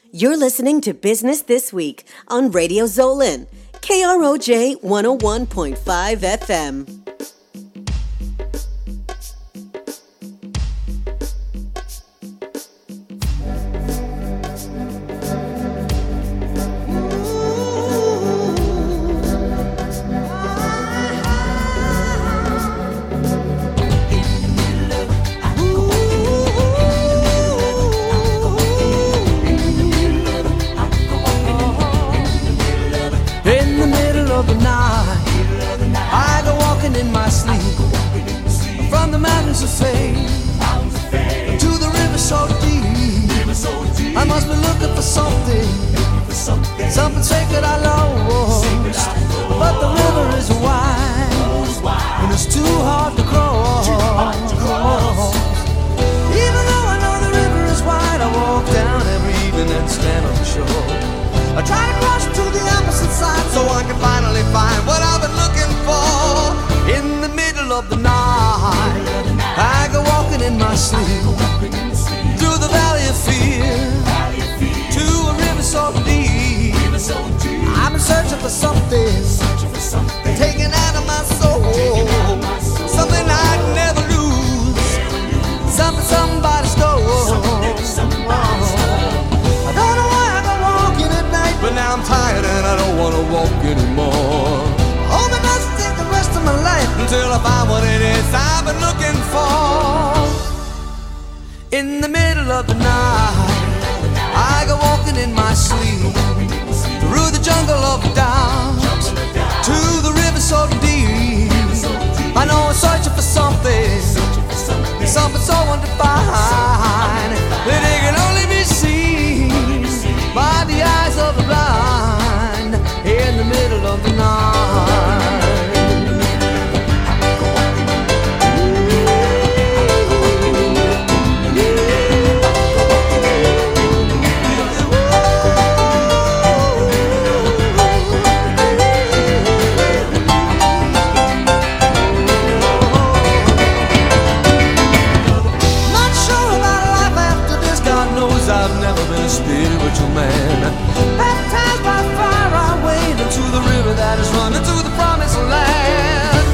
You're listening to Business This Week on Radio Zolan, KROJ 101.5 FM. In my sleep, from the mountains of fame to the river so deep, I must be looking for something sacred I lost. But the river is wide and it's too hard to cross. Even though I know the river is wide, I walk down every evening and stand on the shore. I try to cross to the opposite side so I can finally find what I've been looking for. In the middle of the night, I go walking in my sleep through the valley of fear to a river so deep. I'm in searching for something taken out of my soul, something I'd never lose, something somebody stole. I don't know why I go walking at night, but now I'm tired and I don't want to walk anymore. My life until I find what it is I've been looking for. In the middle of the night, I go walking in my sleep through the jungle of doubt to the river so deep. I know I'm searching for something so undefined that it can only be seen by the eyes of the blind. In the middle of the night. I've never been a spiritual man. Baptized by fire, I wade into the river that is running to the promised land.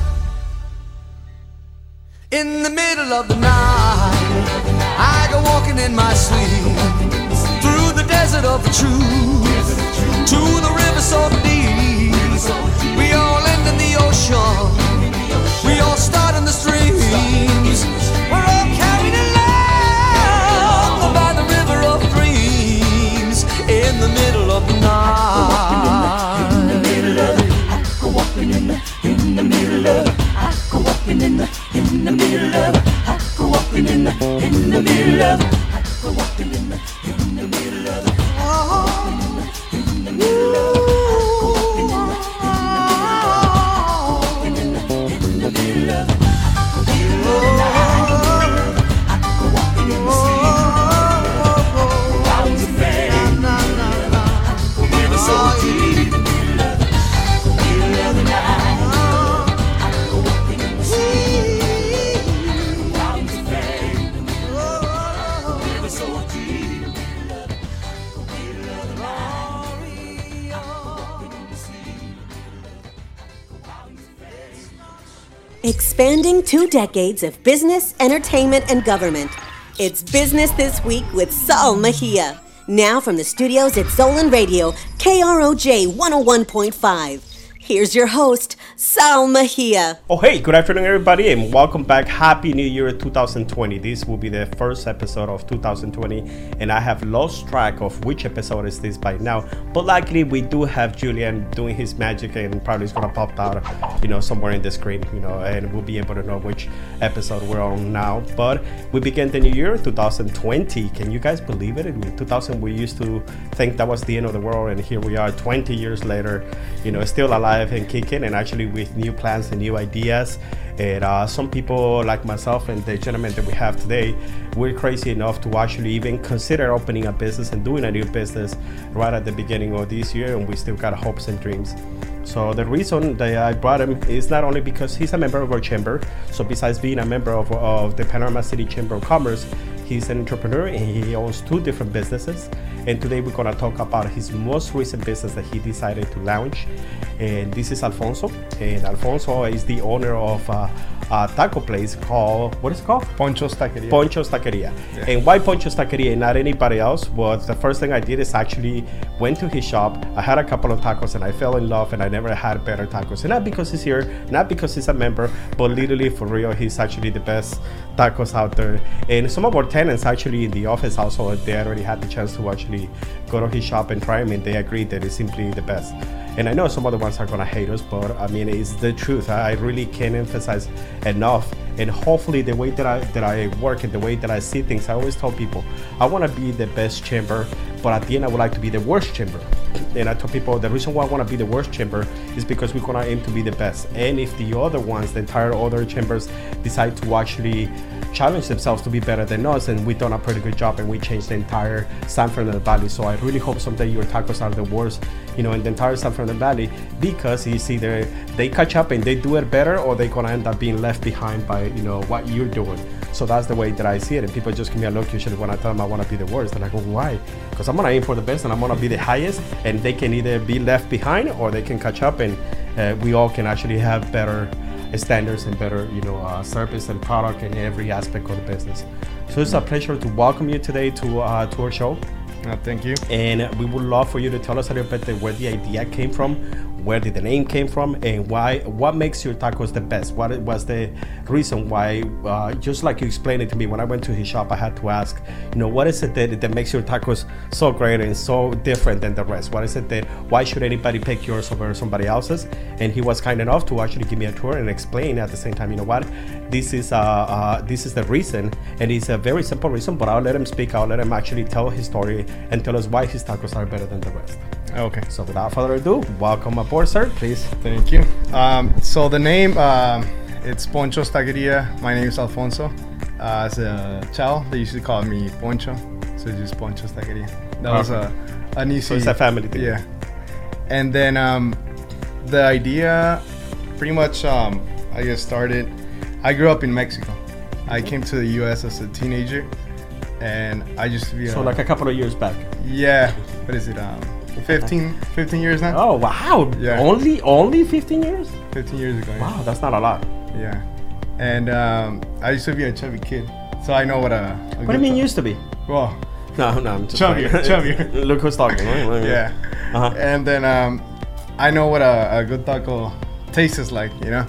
In the middle of the night, I go walking in my sleep through the desert of the truth to the river so deep. We all end in the ocean. We all start in the streams. We're all carried along by the river of dreams. In the middle of the night. In the middle of it, I go walking in the middle of it. I go walking in the middle of it. I go walking in the middle of it. I go walking in the middle of it. Oh, in the middle of it. Expanding 2 decades of business, entertainment, and government. It's Business This Week with Saul Mejia. Now from the studios at Zolan Radio, KROJ 101.5. Here's your host, Saul Mejia. Oh, hey, good afternoon, everybody, and welcome back. Happy New Year 2020. This will be the first episode of 2020, and I have lost track of which episode is this by now. But luckily, we do have Julian doing his magic, and probably it's going to pop out, somewhere in the screen, and we'll be able to know which episode we're on now. But we begin the new year, 2020. Can you guys believe it? In 2000, we used to think that was the end of the world, and here we are 20 years later, still alive and kicking, and actually with new plans and new ideas. And some people like myself and the gentleman that we have today, we're crazy enough to actually even consider opening a business and doing a new business right at the beginning of this year, and we still got hopes and dreams. So the reason that I brought him is not only because he's a member of our chamber. So besides being a member of the Panorama City Chamber of Commerce, He's an entrepreneur and he owns 2 different businesses. And today we're gonna talk about his most recent business that he decided to launch. And this is Alfonso. And Alfonso is the owner of a taco place called, what is it called? Poncho's Taqueria. Poncho's Taqueria. Yeah. And why Poncho's Taqueria and not anybody else? Was the first thing I did is actually went to his shop. I had a couple of tacos and I fell in love, and I never had better tacos. And not because he's here, not because he's a member, but literally for real, he's actually the best tacos out there. And some of our tenants actually in the office also, they already had the chance to actually go to his shop and try them, and they agreed that it's simply the best. And I know some other ones are gonna hate us, but I mean, it's the truth. I really can't emphasize enough. And hopefully the way that I work and the way that I see things, I always tell people, I wanna be the best chamber, but at the end I would like to be the worst chamber. And I tell people the reason why I wanna be the worst chamber is because we're gonna aim to be the best. And if the other ones, the entire other chambers decide to actually challenge themselves to be better than us, and we've done a pretty good job and we changed the entire San Fernando Valley. So I really hope someday your tacos are the worst, in the entire San Fernando Valley, because it's either they catch up and they do it better, or they're gonna end up being left behind by what you're doing. So that's the way that I see it. And people just give me a look usually when I tell them I want to be the worst, and I go, why? Because I'm gonna aim for the best and I'm gonna be the highest, and they can either be left behind or they can catch up, and we all can actually have better standards and better service and product in every aspect of the business. So it's a pleasure to welcome you today to our show. Thank you. And we would love for you to tell us a little bit where the idea came from, where did the name came from, and what makes your tacos the best. What was the reason why, just like you explained it to me when I went to his shop, I had to ask, what is it that makes your tacos so great and so different than the rest? What is it that, why should anybody pick yours over somebody else's? And he was kind enough to actually give me a tour and explain at the same time, this is the reason, and it's a very simple reason, but I'll let him speak. I'll let him actually tell his story and tell us why his tacos are better than the rest. Okay. So without further ado, welcome aboard, sir, please. Thank you. So the name, it's Poncho's Taqueria. My name is Alfonso. As a child, they used to call me Poncho, so it's just Poncho's Taqueria. That was an easy. So it's a family thing. Yeah. And then the idea, pretty much, I just started. I grew up in Mexico. I came to the U.S. as a teenager, and I used to be. So like a couple of years back. Yeah. What is it? 15 years now. Oh wow! Yeah. Only 15 years? 15 years ago. Wow, that's not a lot. Yeah. And I used to be a chubby kid, so I know what a what do you mean used to be? Well, no, I'm just chubbier. Look who's talking. Right? Yeah. Uh-huh. And then I know what a good taco tastes like,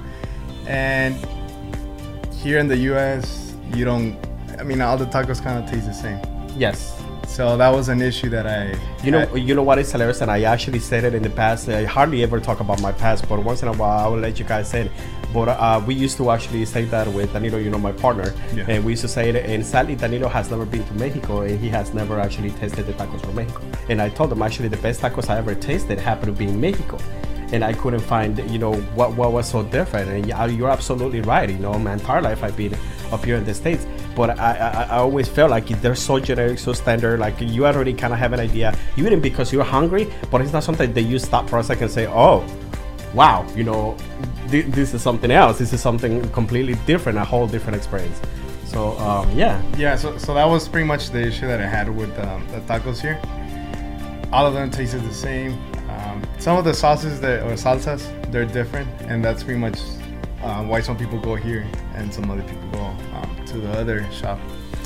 And here in the U.S., all the tacos kind of taste the same. Yes. So that was an issue that I... You know what is hilarious, and I actually said it in the past. I hardly ever talk about my past, but once in a while I will let you guys say it. But we used to actually say that with Danilo, my partner. Yeah. And we used to say it, and sadly Danilo has never been to Mexico, and he has never actually tasted the tacos from Mexico. And I told him actually the best tacos I ever tasted happened to be in Mexico. And I couldn't find, what was so different. And you're absolutely right. My entire life I've been up here in the States, but I always felt like they're so generic, so standard. Like you already kind of have an idea, even because you're hungry. But it's not something that you stop for a second and say, "Oh, wow, this is something else. This is something completely different, a whole different experience." So yeah. Yeah. So that was pretty much the issue that I had with the tacos here. All of them tasted the same. Some of the sauces or salsas, they're different, and that's pretty much why some people go here and some other people go to the other shop.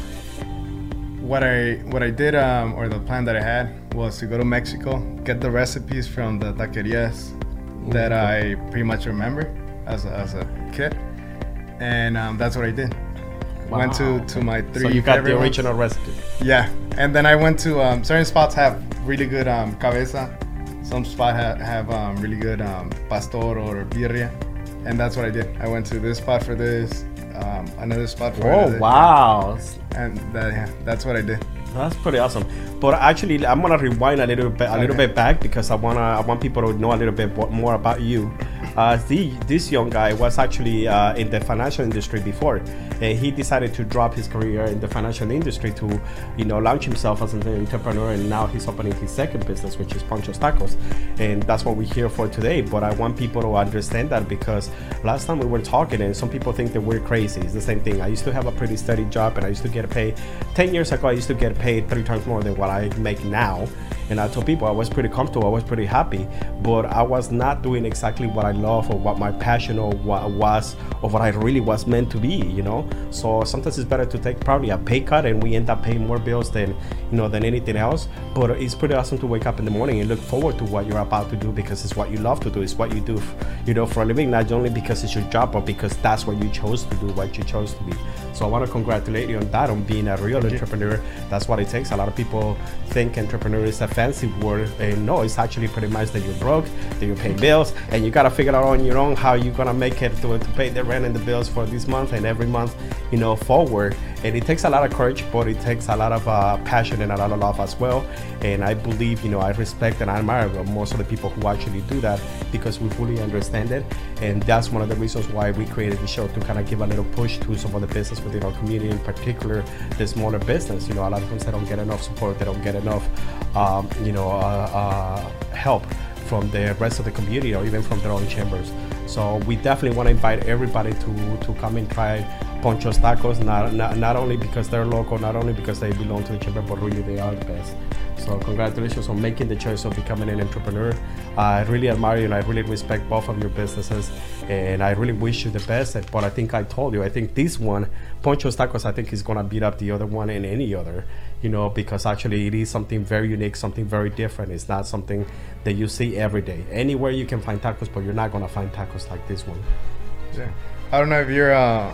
What I did, or the plan that I had, was to go to Mexico, get the recipes from the taquerias that I pretty much remember as a kid, and that's what I did. Wow. Went to my 3. So you got the original recipe. Yeah, and then I went to certain spots have really good cabeza. Some spot have really good pastor or birria, and that's what I did. I went to this spot for this, another spot for another. Oh wow! And that's what I did. That's pretty awesome. But actually, I'm gonna rewind a little bit back, because I want people to know a little bit more about you. This young guy was actually in the financial industry before, and he decided to drop his career in the financial industry to, launch himself as an entrepreneur, and now he's opening his second business, which is Poncho's Tacos, and that's what we're here for today. But I want people to understand that, because last time we were talking, and some people think that we're crazy. It's the same thing. I used to have a pretty steady job, and I used to get paid 10 years ago. I used to get paid 3 times more than what I make now. And I told people I was pretty comfortable, I was pretty happy, but I was not doing exactly what I love or what my passion or what was or what I really was meant to be, So sometimes it's better to take probably a pay cut, and we end up paying more bills than anything else. But it's pretty awesome to wake up in the morning and look forward to what you're about to do, because it's what you love to do. It's what you do, for a living, not only because it's your job, but because that's what you chose to do, what you chose to be. So I want to congratulate you on that, on being a real entrepreneur. That's what it takes. A lot of people think entrepreneur is a fancy word, and no, it's actually pretty much that you're broke, that you pay bills, and you got to figure out on your own how you're gonna make it to pay the rent and the bills for this month and every month, forward. And it takes a lot of courage, but it takes a lot of passion and a lot of love as well. And I believe, I respect and I admire most of the people who actually do that, because we fully understand it. And that's one of the reasons why we created the show, to kind of give a little push to some of the business within our community, in particular the smaller business. A lot of times they don't get enough support, they don't get enough help from the rest of the community, or even from their own chambers. So we definitely want to invite everybody to come and try Poncho's Tacos, not only because they're local, not only because they belong to the chamber, but really they are the best. So congratulations on making the choice of becoming an entrepreneur. I really admire you, and I really respect both of your businesses, and I really wish you the best. But I think I told you, I think this one, Poncho's Tacos, I think is gonna beat up the other one and any other, because actually it is something very unique, something very different. It's not something that you see every day. Anywhere you can find tacos, but you're not gonna find tacos like this one. Yeah. I don't know if you're a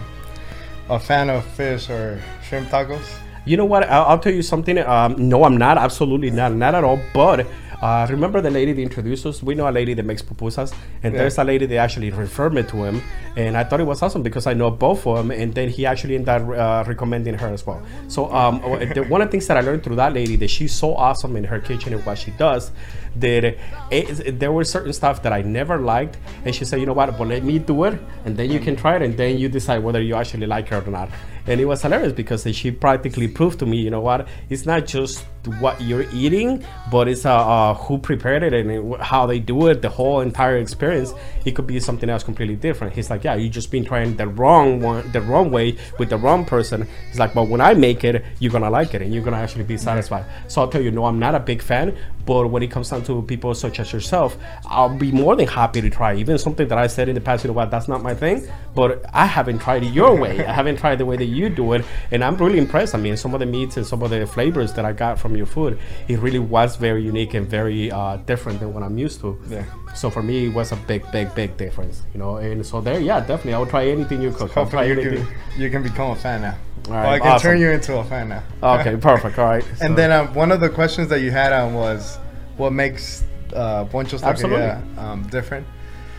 fan of fish or shrimp tacos. You know what? I'll tell you something. No, I'm not. Absolutely not at all. But remember the lady that introduced us? We know a lady that makes pupusas, and there's a lady that actually referred me to him, and I thought it was awesome because I know both of them, and then he actually ended up recommending her as well. So one of the things that I learned through that lady, that she's so awesome in her kitchen and what she does, that there were certain stuff that I never liked, and she said, you know what, but let me do it, and then you can try it, and then you decide whether you actually like it or not. And it was hilarious because she practically proved to me, you know what, it's not just what you're eating, but it's who prepared it and how they do it, the whole entire experience. It could be something else completely different. He's like, yeah, you just been trying the wrong way with the wrong person. He's like, but when I make it, you're gonna like it and you're gonna actually be satisfied. So I'll tell you, no, I'm not a big fan, but when it comes down to people such as yourself, I'll be more than happy to try. Even something that I said in the past, you know what, that's not my thing, but I haven't tried it your way. I haven't tried the way that you do it, and I'm really impressed. I mean, some of the meats and some of the flavors that I got from your food, it really was very unique and very different than what I'm used to. Yeah. So for me, it was a big difference, and so there, yeah, definitely, I will try anything you cook. I'll try anything. You can become a fan now. All right, well, I can turn you into a fan now. Okay, perfect. All right. And then one of the questions that you had was, what makes Poncho's Taqueria different?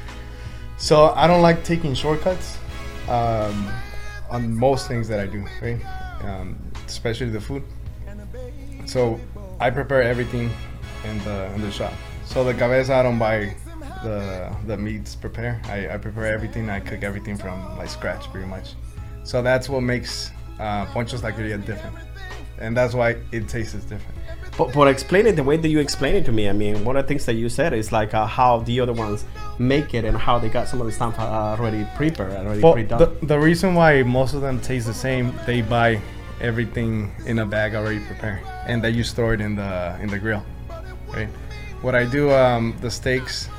So I don't like taking shortcuts on most things that I do, right? Especially the food. So I prepare everything in the shop. So the cabeza, I don't buy the meats prepared. I prepare everything. I cook everything from like scratch, pretty much. So that's what makes Poncho's Taqueria different, and that's why it tastes different. But explain it the way that you explain it to me. I mean, one of the things that you said is like how the other ones make it and how they got some of the stuff already prepared, already pre-done. The reason why most of them taste the same, they buy everything in a bag already prepared, and then you store it in the grill, right? What I do, the steaks,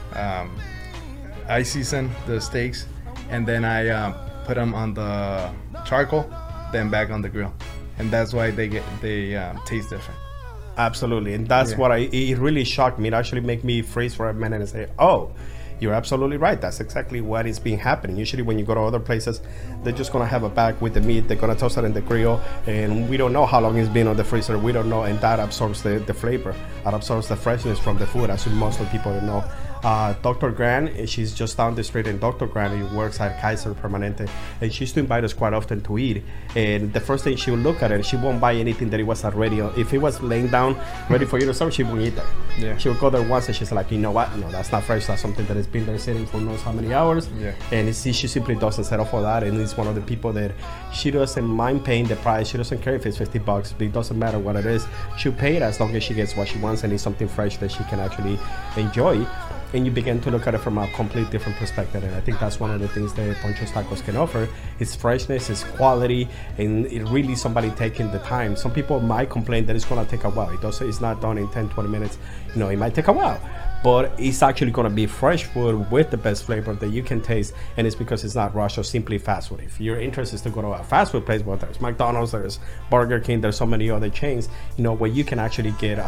I season the steaks, and then I put them on the charcoal, then back on the grill, and that's why they taste different. Absolutely, and that's what it really shocked me. It actually made me freeze for a minute and say, oh, you're absolutely right. That's exactly what is being happening. Usually when you go to other places, they're just going to have a bag with the meat. They're going to toast it in the grill, and we don't know how long it's been on the freezer. We don't know, and that absorbs the flavor. That absorbs the freshness from the food, as most of the people don't know. Dr. Grant. She's just down the street, and Dr. Grant works at Kaiser Permanente, and she used to invite us quite often to eat. And the first thing she would look at it, she won't buy anything that it was already. If it was laying down ready for you to serve, she won't eat that. Yeah. She would go there once, and she's like, you know what? No, that's not fresh. That's something that has been there sitting for knows how many hours. Yeah. And she simply doesn't settle for that. And it's one of the people that she doesn't mind paying the price. She doesn't care if it's $50. It doesn't matter what it is. She'll pay it as long as she gets what she wants and it's something fresh that she can actually enjoy. And you begin to look at it from a complete different perspective. And I think that's one of the things that Poncho's Tacos can offer. It's freshness, it's quality, and it really somebody taking the time. Some people might complain that it's going to take a while. It's not done in 10, 20 minutes. You know, it might take a while. But it's actually going to be fresh food with the best flavor that you can taste. And it's because it's not rushed or simply fast food. If your interest is to go to a fast food place, well, there's McDonald's, there's Burger King, there's so many other chains, you know, where you can actually get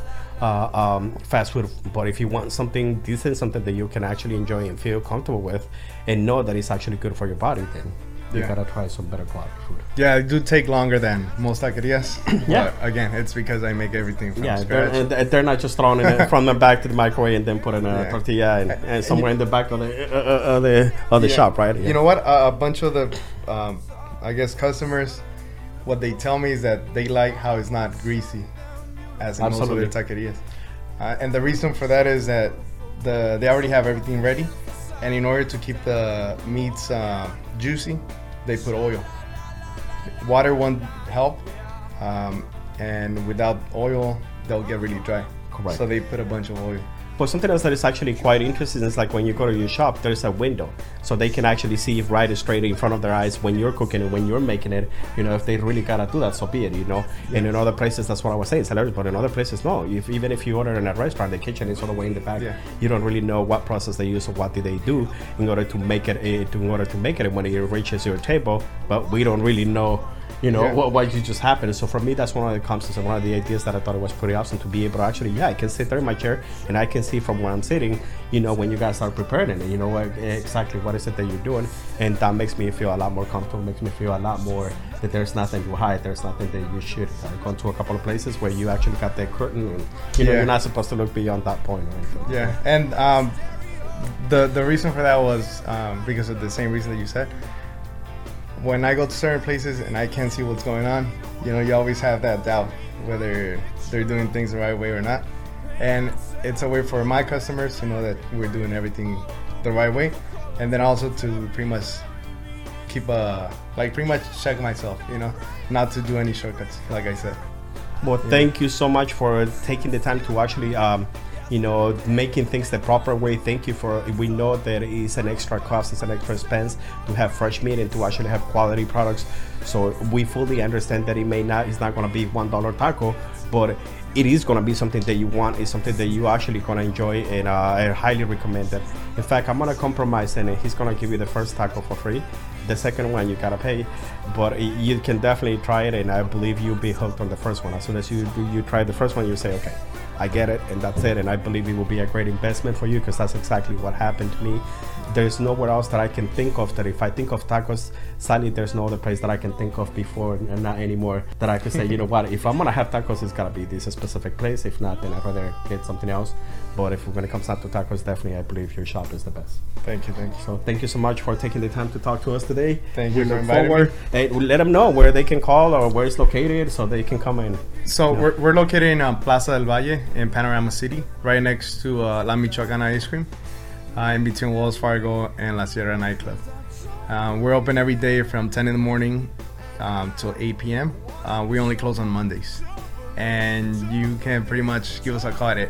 fast food. But if you want something decent, something that you can actually enjoy and feel comfortable with and know that it's actually good for your body, then you gotta try some better quality food. Yeah, it do take longer than most taquerias. Yeah. But again, it's because I make everything from scratch. They're not just throwing it from the back to the microwave and then putting a tortilla and somewhere in the back of the shop, right? You know what? A bunch of the, I guess, customers, what they tell me is that they like how it's not greasy, as in most of their taquerias. And the reason for that is that they already have everything ready, and in order to keep the meats juicy, they put oil. Water won't help, and without oil, they'll get really dry. Correct. So they put a bunch of oil. But something else that is actually quite interesting is like when you go to your shop, there's a window, so they can actually see right straight in front of their eyes when you're cooking and when you're making it. You know, if they really gotta do that, so be it. You know, and in other places, that's what I was saying, it's hilarious. But in other places, no. Even if you order in a restaurant, the kitchen is all the way in the back. Yeah. You don't really know what process they use or what did they do in order to make it. And when it reaches your table, but we don't really know. You know, what just happened. So for me, that's one of the concepts and one of the ideas that I thought it was pretty awesome to be able to actually, I can sit there in my chair and I can see from where I'm sitting, you know, when you guys start preparing it, and you know exactly what is it that you're doing. And that makes me feel a lot more comfortable, makes me feel a lot more that there's nothing to hide, there's nothing that you should. I've gone to a couple of places where you actually got that curtain and, you know, you're not supposed to look beyond that point. Right? Yeah, and the reason for that was because of the same reason that you said. When I go to certain places and I can't see what's going on, you know, you always have that doubt whether they're doing things the right way or not. And it's a way for my customers to know that we're doing everything the right way. And then also to pretty much keep pretty much check myself, you know, not to do any shortcuts, like I said. Well, thank you so much for taking the time to actually you know, making things the proper way. Thank you for, we know that it's an extra cost, it's an extra expense to have fresh meat and to actually have quality products. So we fully understand that it's not going to be $1 taco, but it is going to be something that you want. It's something that you actually going to enjoy, and I highly recommend it. In fact, I'm going to compromise, and he's going to give you the first taco for free. The second one you gotta pay, but you can definitely try it, and I believe you'll be hooked on the first one. As soon as you try the first one, you say, okay, I get it, and that's it. And I believe it will be a great investment for you, because that's exactly what happened to me. There's nowhere else that I can think of that if I think of tacos, sadly, there's no other place that I can think of before and not anymore that I could say, you know what, if I'm gonna have tacos, it's gotta be this specific place. If not, then I'd rather get something else. But when it comes down to tacos, definitely I believe your shop is the best. Thank you. So thank you so much for taking the time to talk to us today. Thank you for inviting me. Hey, let them know where they can call or where it's located so they can come in. So we're located in Plaza del Valle in Panorama City, right next to La Michoacana Ice Cream, in between Wells Fargo and La Sierra Nightclub. We're open every day from 10 in the morning till 8 p.m. We only close on Mondays. And you can pretty much give us a call at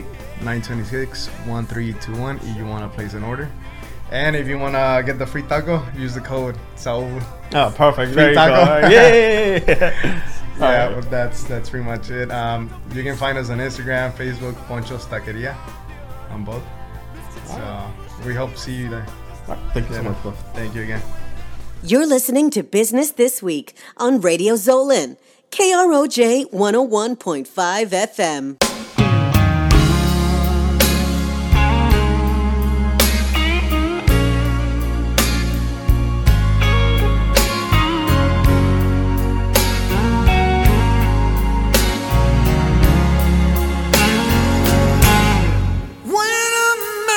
818-926-1321 if you want to place an order. And if you want to get the free taco, use the code Saul. Oh, perfect. Free taco. Yeah. Yeah, but that's pretty much it. You can find us on Instagram, Facebook, Poncho's Taqueria, on both. So we hope to see you there. Thank you so much, bro. Thank you again. You're listening to Business This Week on Radio Zolan, KROJ 101.5 FM. When a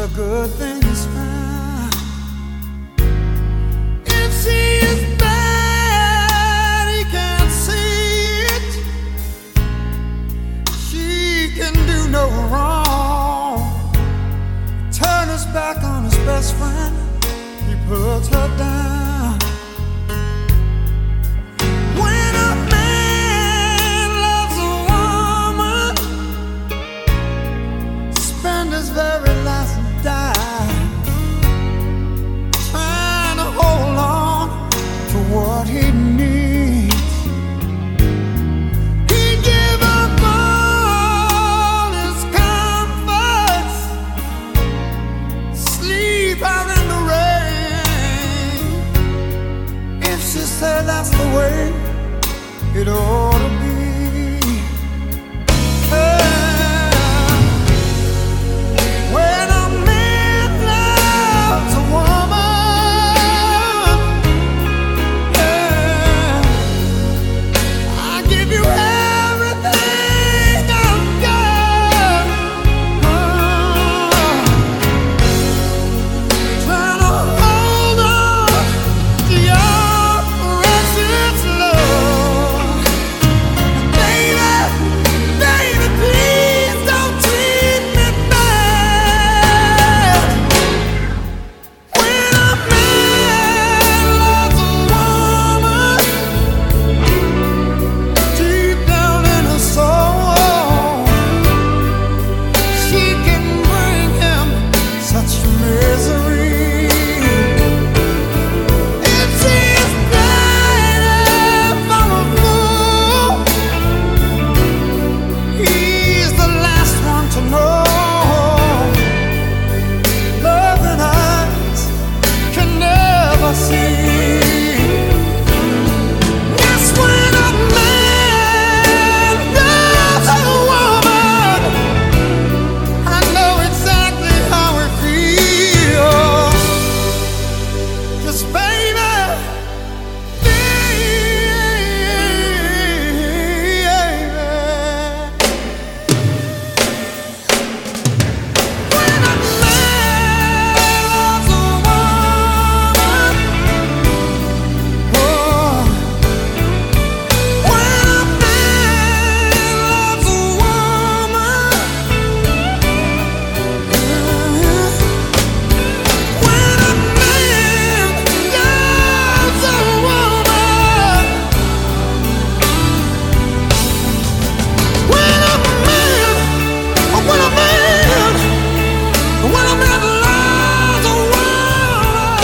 a good thing is found. If she is bad, he can't see it. She can do no wrong. Turn his back on his best friend, he puts her down. When a man loves a woman, spend his very last dime trying to hold on to what he needs. He give up all his comforts, sleep out in the rain. If she said that's the way it ought to be. When a man loves a woman, I give you everything I've got. Trying to hold on to your precious love. Baby, baby, please don't treat me bad. When a man loves a woman, deep down in her soul, she can bring him such misery. If she's bad for a fool, he's the last one to know. Loving eyes can never see. Yes, when a man loves a woman, I know exactly how it feels. 'Cause baby, when a man loves a woman, oh, when a man loves a woman, when a man loves a woman, when a man, when a man, when a man loves a woman.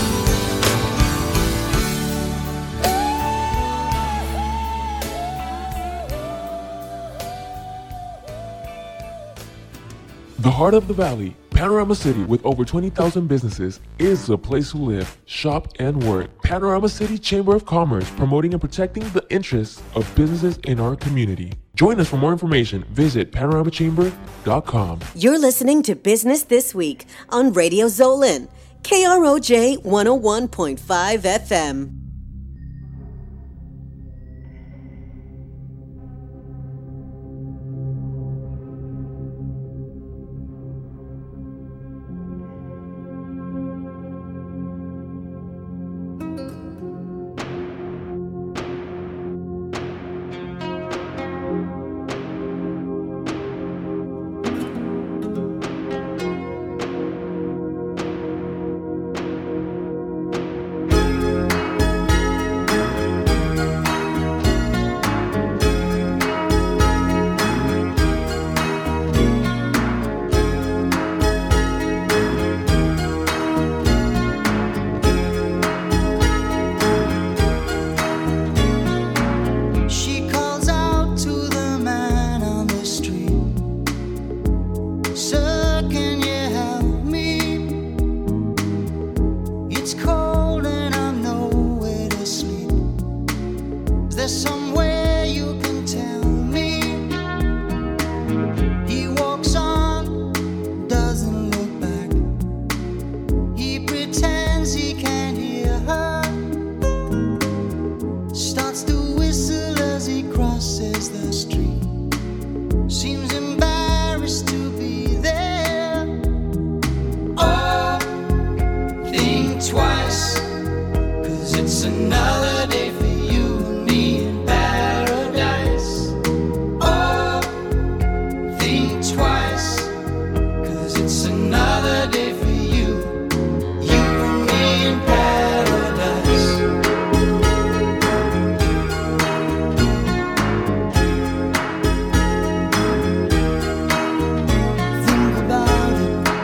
The heart of the valley, Panorama City, with over 20,000 businesses, is the place to live, shop, and work. Panorama City Chamber of Commerce, promoting and protecting the interests of businesses in our community. Join us for more information. Visit panoramachamber.com. You're listening to Business This Week on Radio Zolan, KROJ 101.5 FM. another day for you. You and me in paradise. Think about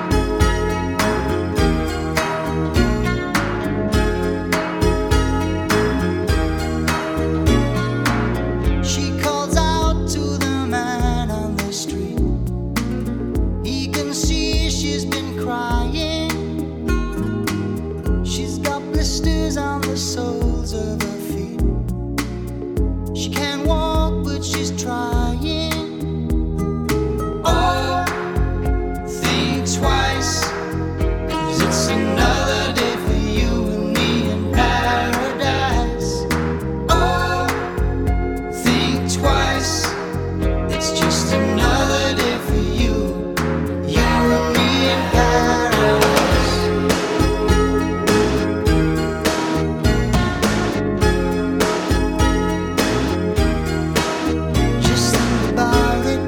it. She calls out to the man on the street. He can see she's been crying. She's got blisters on the soles of her feet. She can't walk, but she's trying. Oh, think twice, 'cause it's another day for you and me in paradise. Oh, think twice, it's just another day for you. You and me in paradise. Just think about it.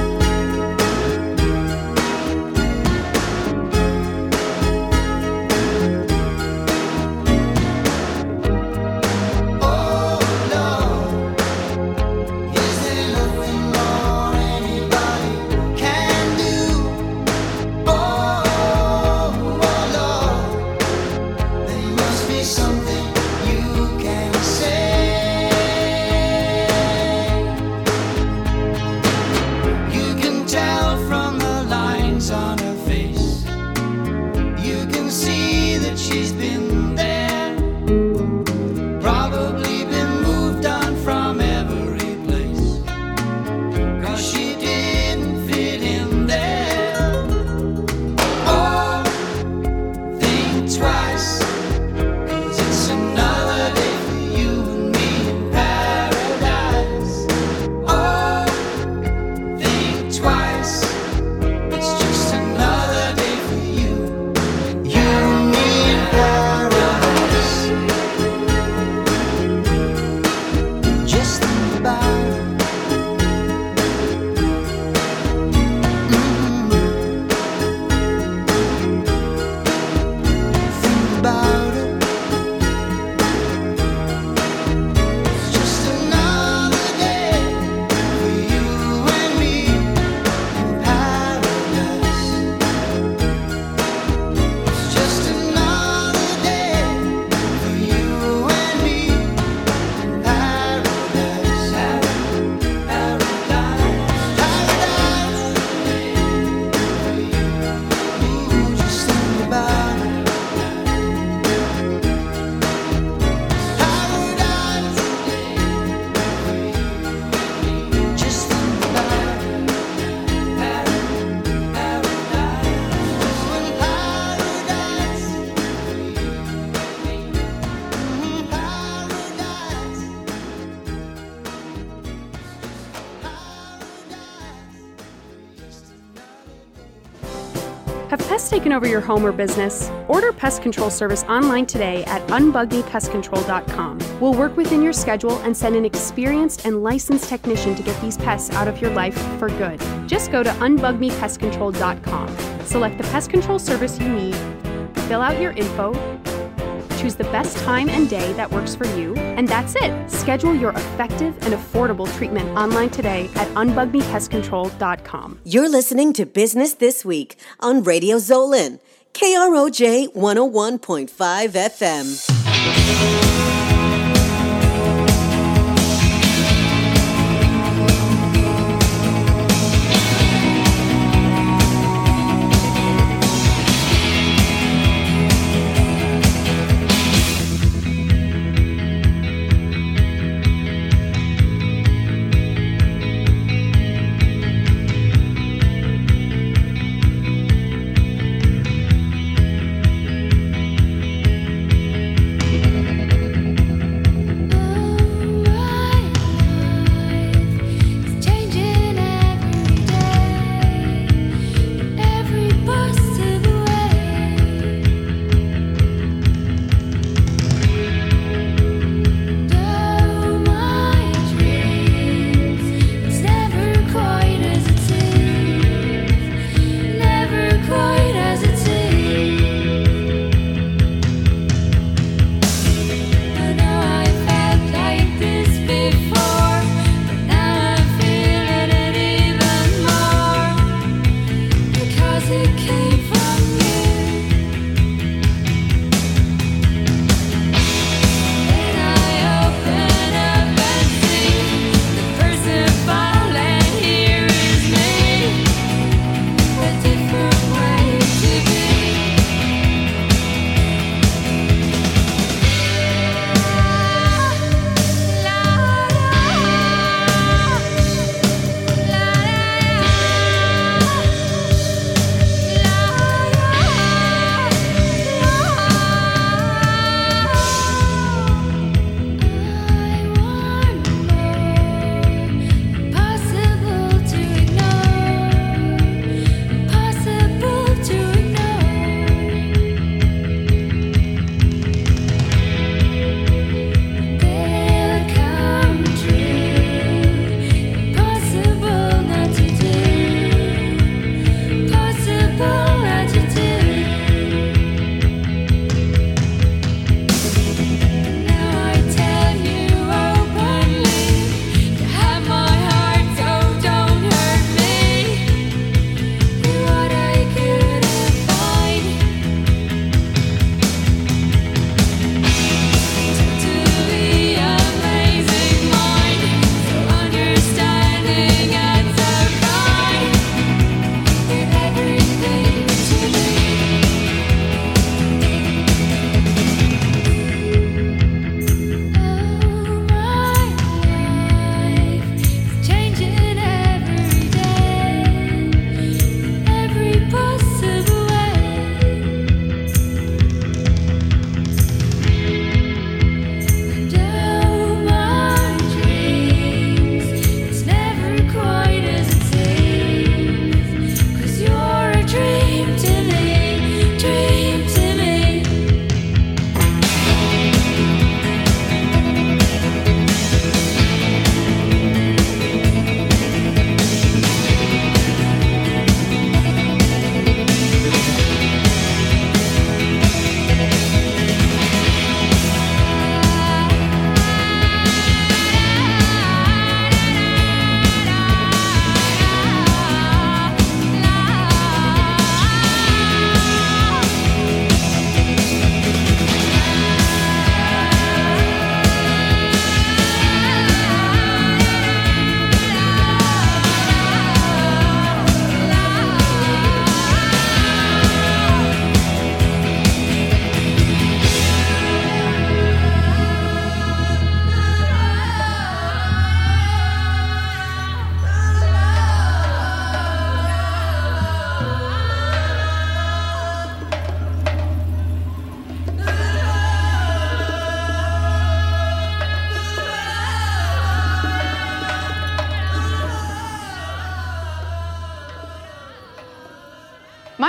Oh Lord, is there nothing more anybody can do? Oh Lord, there must be something you can say. You can tell from the lines on her face. You can see that she's been there. Probably been moved on from every place. 'Cause she didn't fit in there. Oh, think twice, 'cause it's another day for you and me in paradise. Oh, think twice, it's just another day for you. You and me in paradise. Just think about it. Think about it. It's just another day for you and me in paradise. It's just another day for you and me in paradise. Paradise. Ooh, just think about it. Paradise. Just think about it. Have pests taken over your home or business? Order pest control service online today at unbugmepestcontrol.com. We'll work within your schedule and send an experienced and licensed technician to get these pests out of your life for good. Just go to unbugmepestcontrol.com. Select the pest control service you need, fill out your info, choose the best time and day that works for you, and that's it. Schedule your effective and affordable treatment online today at unbugmepestcontrol.com. You're listening to Business This Week on Radio Zolan, KROJ 101.5 FM.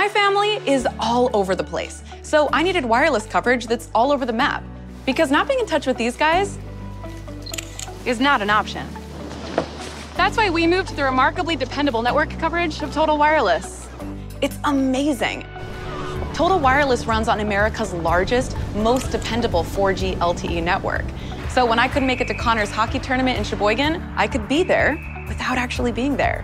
My family is all over the place, so I needed wireless coverage that's all over the map. Because not being in touch with these guys is not an option. That's why we moved to the remarkably dependable network coverage of Total Wireless. It's amazing. Total Wireless runs on America's largest, most dependable 4G LTE network. So when I couldn't make it to Connor's hockey tournament in Sheboygan, I could be there without actually being there.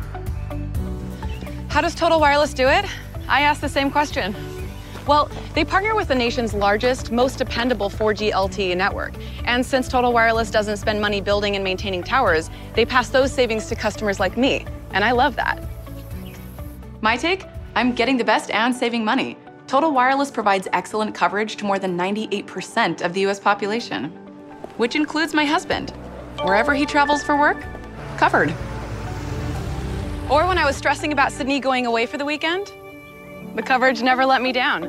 How does Total Wireless do it? I asked the same question. Well, they partner with the nation's largest, most dependable 4G LTE network. And since Total Wireless doesn't spend money building and maintaining towers, they pass those savings to customers like me. And I love that. My take? I'm getting the best and saving money. Total Wireless provides excellent coverage to more than 98% of the US population, which includes my husband. Wherever he travels for work, covered. Or when I was stressing about Sydney going away for the weekend, the coverage never let me down.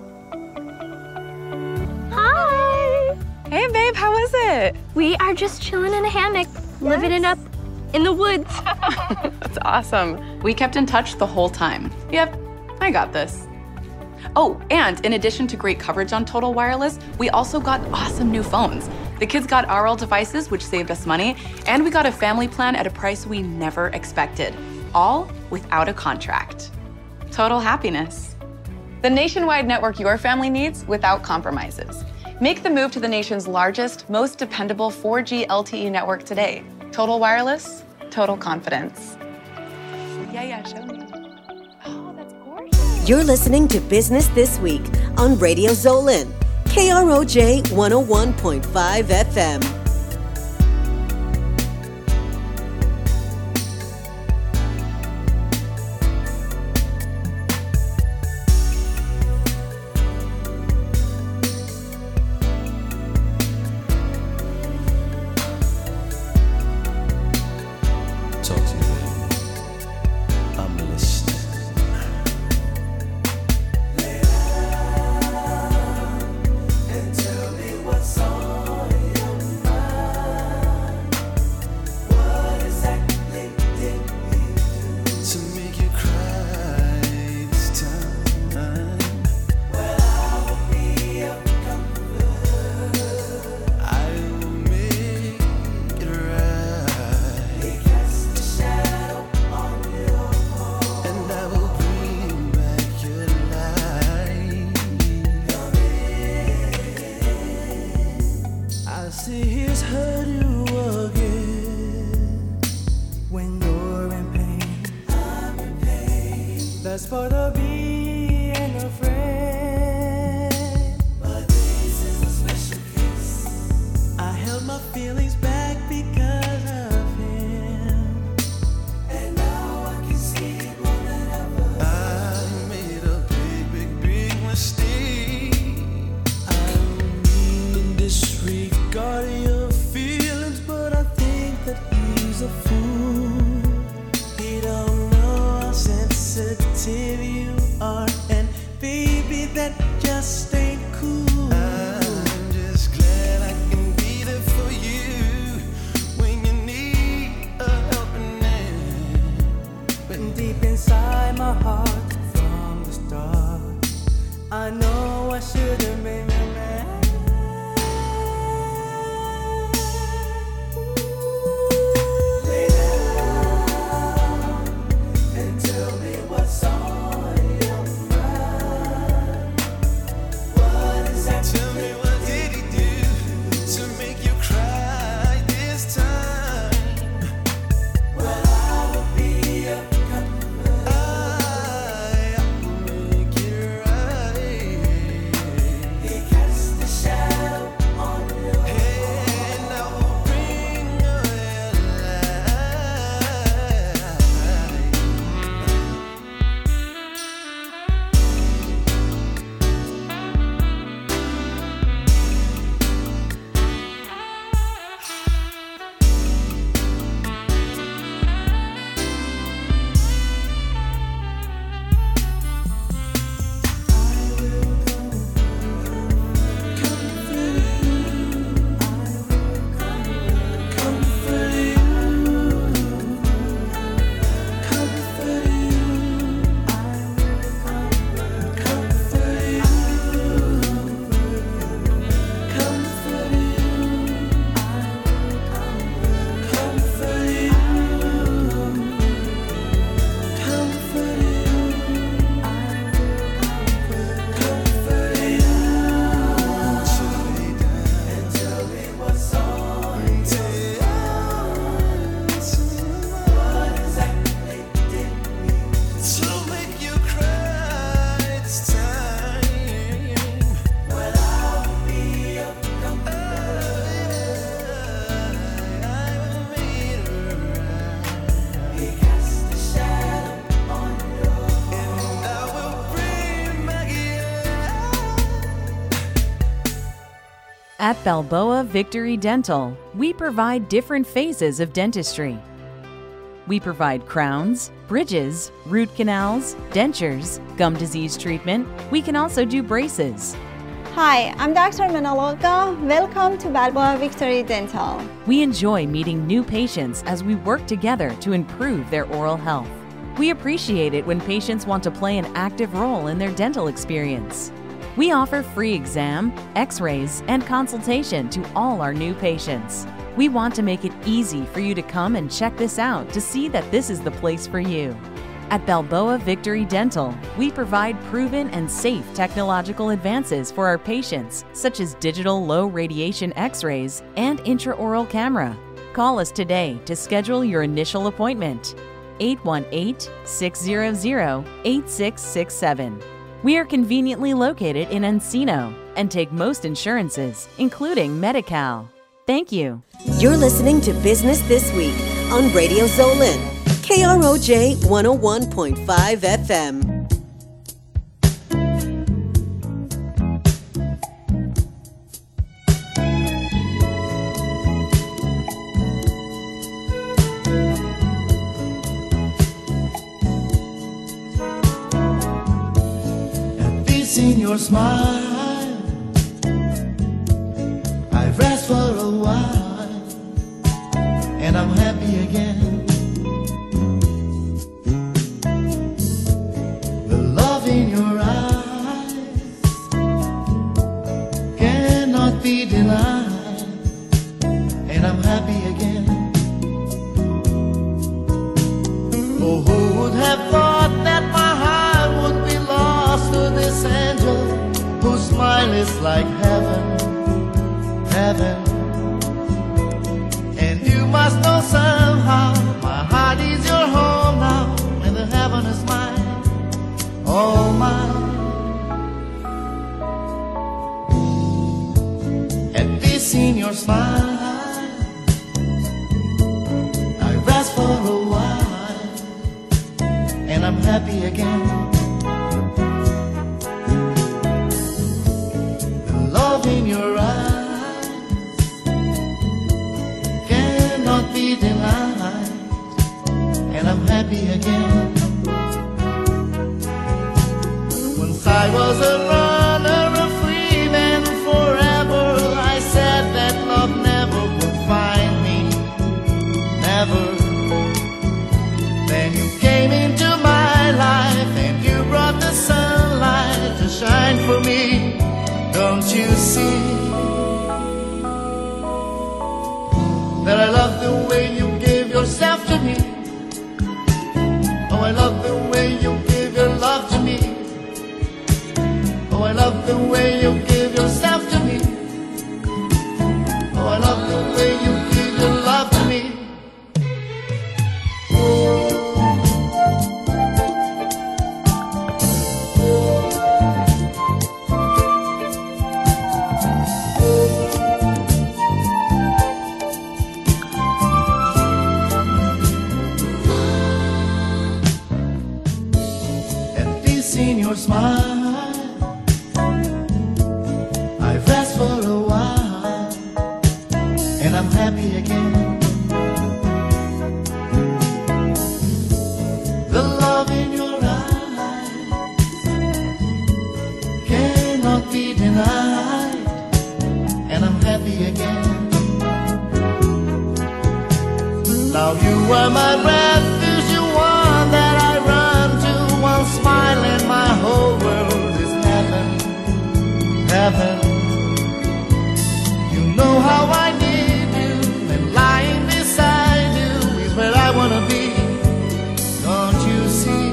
Hi! Hey babe, how was it? We are just chilling in a hammock, living it up in the woods. That's awesome. We kept in touch the whole time. Yep, I got this. Oh, and in addition to great coverage on Total Wireless, we also got awesome new phones. The kids got RL devices, which saved us money, and we got a family plan at a price we never expected, all without a contract. Total happiness. The nationwide network your family needs without compromises. Make the move to the nation's largest, most dependable 4G LTE network today. Total Wireless, total confidence. Yeah, show me. Oh, that's gorgeous. You're listening to Business This Week on Radio Zolan, KROJ 101.5 FM. At Balboa Victory Dental, we provide different phases of dentistry. We provide crowns, bridges, root canals, dentures, gum disease treatment. We can also do braces. Hi, I'm Dr. Manaloka. Welcome to Balboa Victory Dental. We enjoy meeting new patients as we work together to improve their oral health. We appreciate it when patients want to play an active role in their dental experience. We offer free exam, x-rays, and consultation to all our new patients. We want to make it easy for you to come and check this out to see that this is the place for you. At Balboa Victory Dental, we provide proven and safe technological advances for our patients, such as digital low radiation x-rays and intraoral camera. Call us today to schedule your initial appointment. 818-600-8667. We are conveniently located in Encino and take most insurances, including Medi-Cal. Thank you. You're listening to Business This Week on Radio Zolan, KROJ 101.5 FM. In your smile, I've rest for a while, and I'm happy again. The love in your eyes cannot be denied, and I'm happy again. Oh, who would have thought that my heart would be lost to this angel whose smile is like heaven, heaven. And you must know somehow my heart is your home now, and the heaven is mine, all mine. At peace in your smile, I rest for a while, and I'm happy again. In your eyes cannot be denied, and I'm happy again. Once I was a runner, a free man forever, I said that love never would find me, never. Then you came into my life and you brought the sunlight to shine for me. Don't you see that I love the way you give yourself to me? Oh, I love the way you give your love to me. Oh, I love the way you give yourself to me. Oh, I love the way you give your love to me. In your smile, I've rest for a while, and I'm happy again. The love in your eyes cannot be denied, and I'm happy again. Now you are my refuge, you are that I run to. One smile and my whole world is heaven, heaven. You know how I need you, and lying beside you is where I wanna be. Don't you see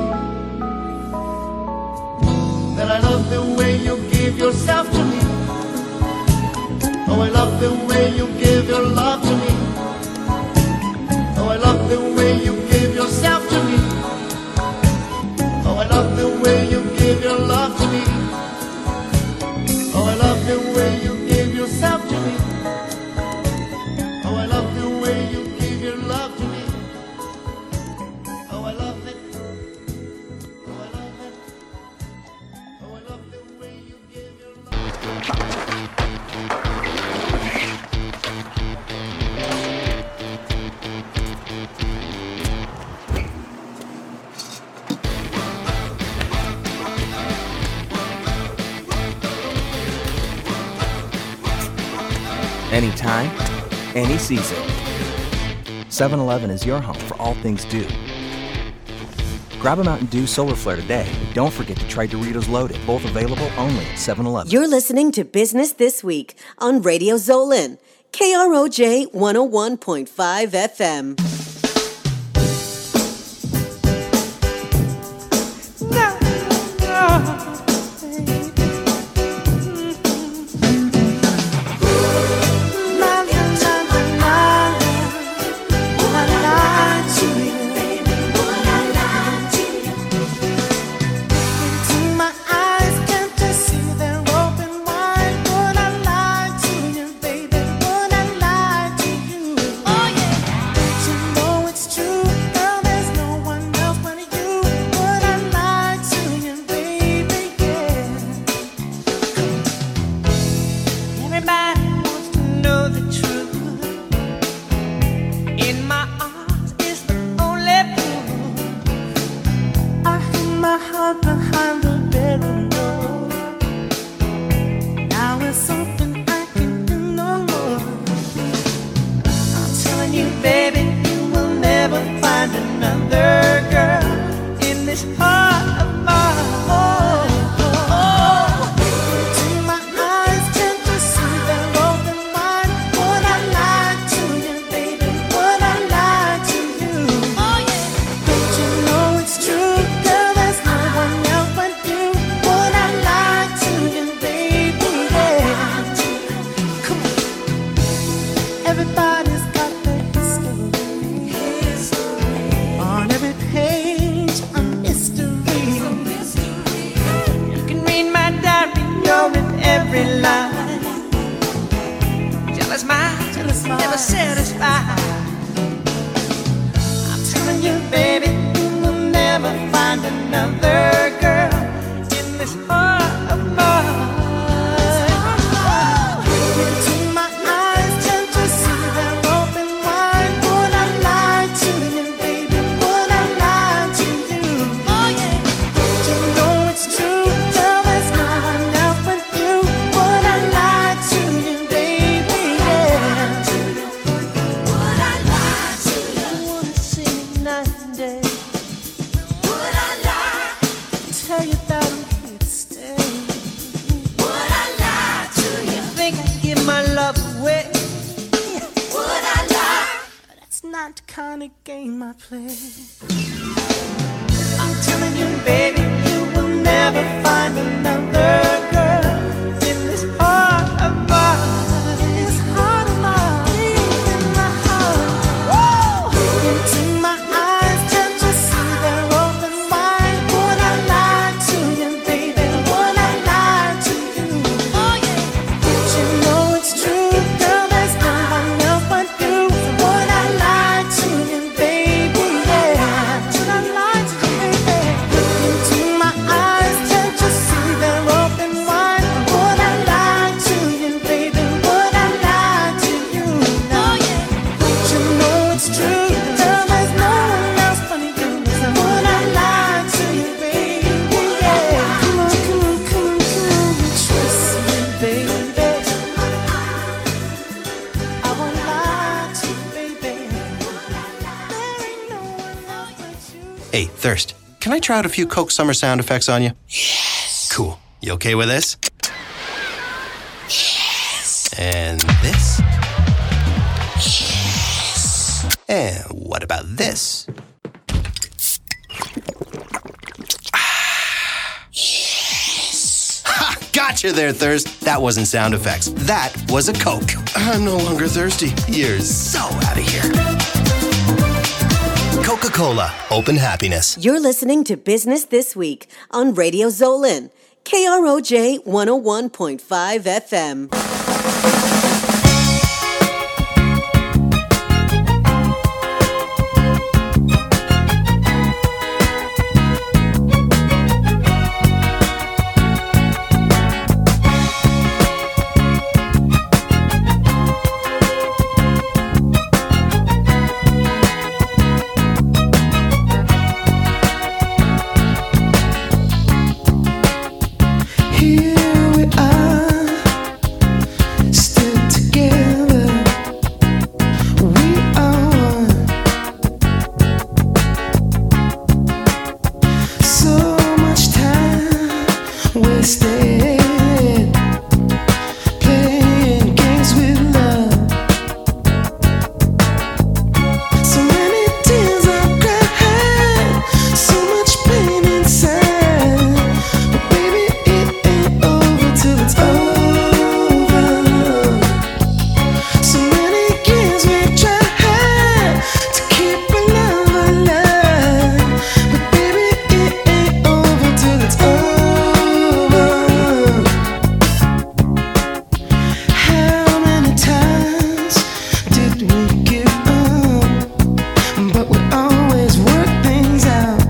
that I love the way you give yourself to me? Oh, I love the way you give your love to me. Oh, I love the way you give yourself to me. Oh, I love the way you give your love to me. Oh, I love the way you give yourself to me. Oh, I love the way you give your love to me. Oh, I love it. Oh, I love it. Oh, I love the way you give your love to me. Anytime, any season. 7-Eleven is your home for all things Dew. Grab a Mountain Dew Solar Flare today. And don't forget to try Doritos Loaded, both available only at 7-Eleven. You're listening to Business This Week on Radio Zolan, KROJ 101.5 FM. Hey, Thirst, can I try out a few Coke Summer sound effects on you? Yes. Cool. You okay with this? Yes. And this? Yes. And what about this? Yes. Ha! Gotcha there, Thirst. That wasn't sound effects. That was a Coke. I'm no longer thirsty. You're so out of here. Coca-Cola, open happiness. You're listening to Business This Week on Radio Zolan, KROJ 101.5 FM. Here we are, still instead, playing games with love. So many tears I've cried, so much pain inside, but baby it ain't over till it's over. So many years we tried to keep our love alive, but baby it ain't over till it's over. How many times did we give up? But we always work things out.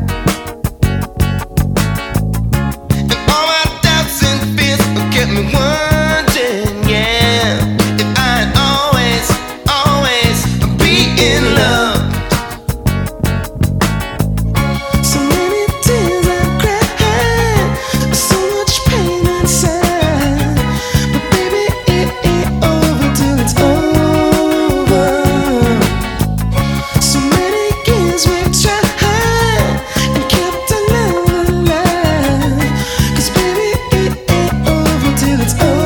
And all my doubts and fears kept me wondering, yeah, if I'd always be in love. So many tears I cried, so much pain inside, but baby it ain't over till it's over. So many years we've tried and kept our love alive, 'cause baby it ain't over till it's over.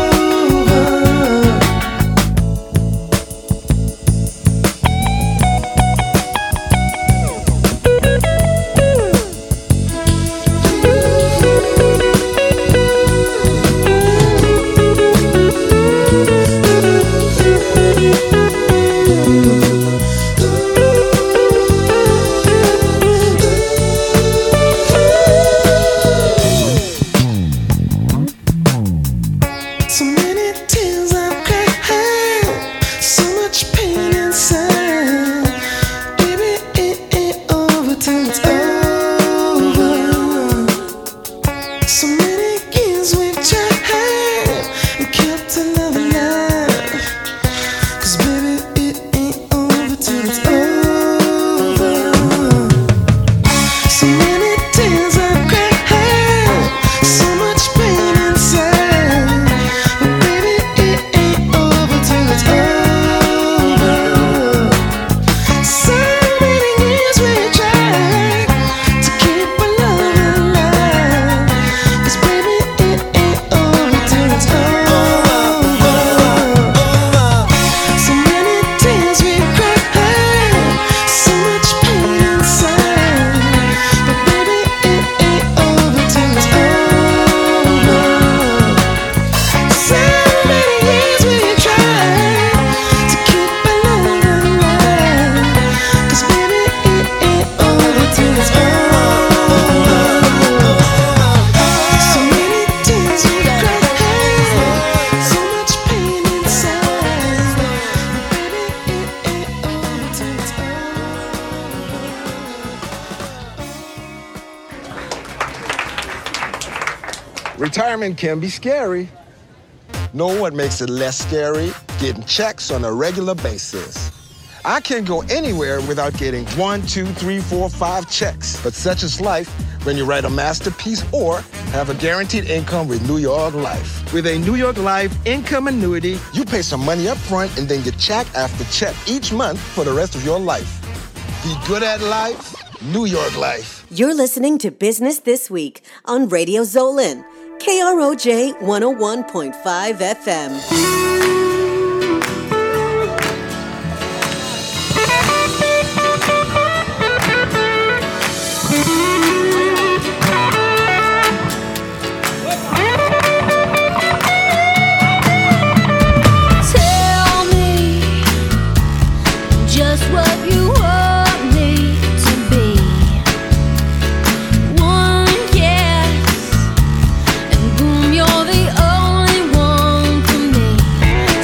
So many tears I've cried, so much pain inside, baby it ain't over till it's over. So many years we've tried and kept our love alive, 'cause baby it ain't over till it's over. So many tears I've cried, so much pain inside, but baby it ain't over till it's over. So many years we tried to keep our love alive, 'cause baby it ain't over till it's over. So many tears we cried, so much pain inside, but baby it ain't over till it's over. So many years we tried to keep our love alive, 'cause baby it ain't over till it's over. So many tears we cried, so much pain inside, but baby it ain't over till it's over. Retirement can be scary. Know what makes it less scary? Getting checks on a regular basis. I can't go anywhere without getting 1, 2, 3, 4, 5 checks. But such is life when you write a masterpiece or have a guaranteed income with New York Life. With a New York Life income annuity, you pay some money up front and then get check after check each month for the rest of your life. Be good at life, New York Life. You're listening to Business This Week on Radio Zolan, KROJ 101.5 FM. Tell me just what you want me to be. One guess, and boom, you're the only one for me.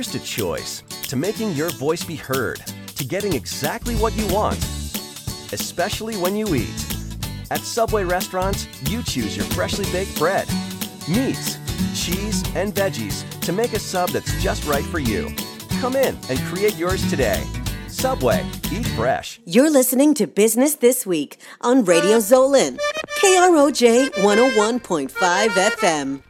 Here's to choice, to making your voice be heard, to getting exactly what you want, especially when you eat. At Subway restaurants, you choose your freshly baked bread, meats, cheese, and veggies to make a sub that's just right for you. Come in and create yours today. Subway, eat fresh. You're listening to Business This Week on Radio Zolan, KROJ 101.5 FM.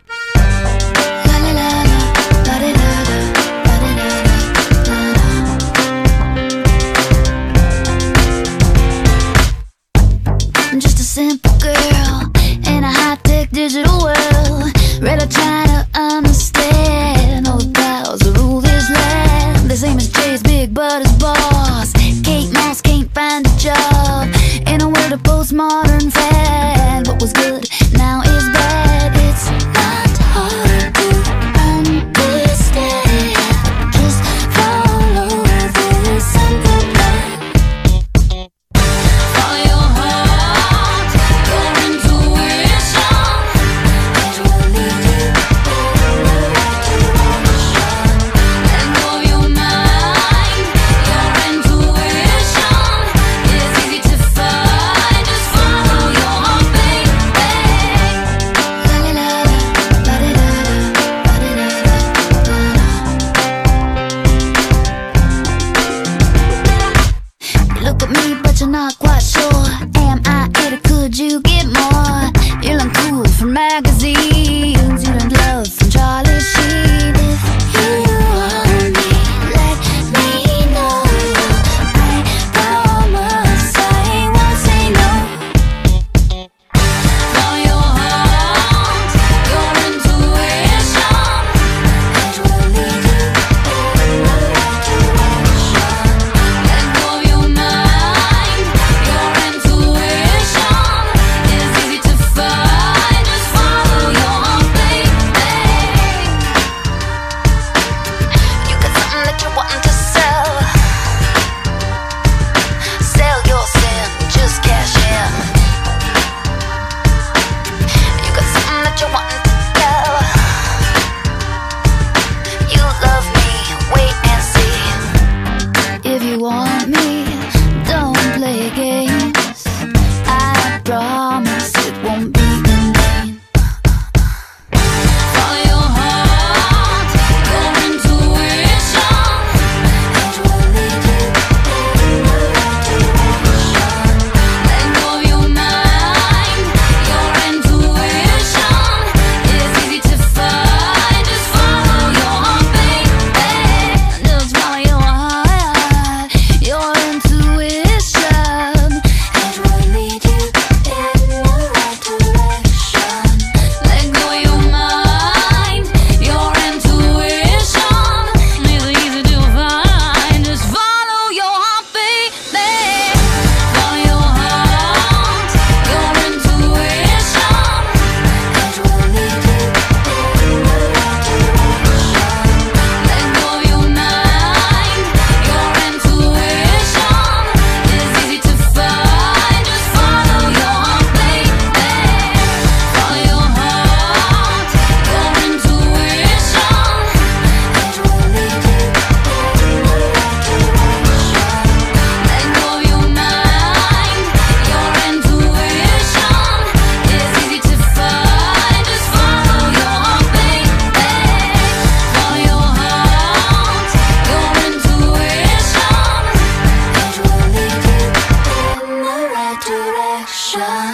I'm just a simple girl in a high-tech digital world, really trying to understand all the powers that rule this land. The same as Jay's big but his boss. Kate Moss can't find a job in a world of postmodern fad. What was good now is bad. It's not hard to understand. Just follow this simple plan. Follow your heart, your intuition. It will lead you in the right direction. Let go of your mind, your intuition is easy to find. Just follow your heart, baby. You look at me, but you're not quite sure. Am I it or could you get more? You learn cool from magazines, you learned love from Charlie Sheen. If you want me, let me know. I promise I won't say no. Follow your heart, your intuition. It will lead you in the right direction. Let go of your mind, your intuition is easy to find. Just follow your heart, baby. You got something that you're wanting to sell. Sell your sin, just cash in. You got something that you're wanting to tell. You love me, wait and see. If you want me, don't play games. I promise it won't be in vain. Follow your heart, your intuition. It will lead you in the right direction. Let go of your mind, your intuition is easy to find. Just follow your heart, baby. Just follow your heart, your intuition. It will lead you in the right direction. Let go of your mind, your intuition is easy to find. Just follow your heart, baby. Follow your heart, your intuition. It will lead you in the right direction. Let go of your mind, your intuition is easy to find. Just follow your heart, baby. Follow your heart, your intuition. It will lead you in the right direction. Let go of your mind, your intuition is easy to find. Just follow your heart, baby. Follow your heart, your intuition. It will lead you in the right direction.